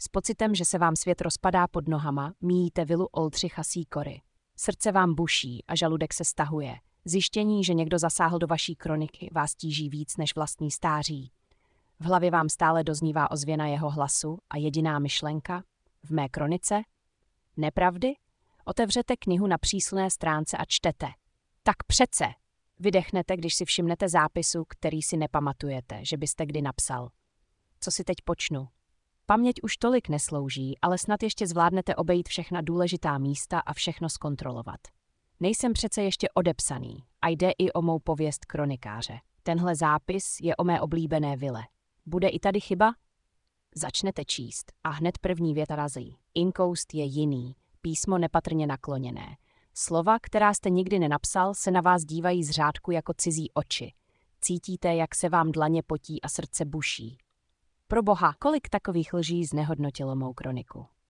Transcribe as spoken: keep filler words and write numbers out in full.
S pocitem, že se vám svět rozpadá pod nohama, míjíte vilu Oldřicha Sýkory. Srdce vám buší a žaludek se stahuje. Zjištění, že někdo zasáhl do vaší kroniky, vás tíží víc než vlastní stáří. V hlavě vám stále doznívá ozvěna jeho hlasu a jediná myšlenka? V mé kronice? Nepravdy? Otevřete knihu na příslušné stránce a čtete. Tak přece! Vydechnete, když si všimnete zápisu, který si nepamatujete, že byste kdy napsal. Co si teď počnu? Paměť už tolik neslouží, ale snad ještě zvládnete obejít všechna důležitá místa a všechno zkontrolovat. Nejsem přece ještě odepsaný a jde i o mou pověst kronikáře. Tenhle zápis je o mé oblíbené vile. Bude i tady chyba? Začnete číst a hned první věta razí. Inkoust je jiný, písmo nepatrně nakloněné. Slova, která jste nikdy nenapsal, se na vás dívají z řádku jako cizí oči. Cítíte, jak se vám dlaně potí a srdce buší. Pro boha, kolik takových lží znehodnotilo mou kroniku.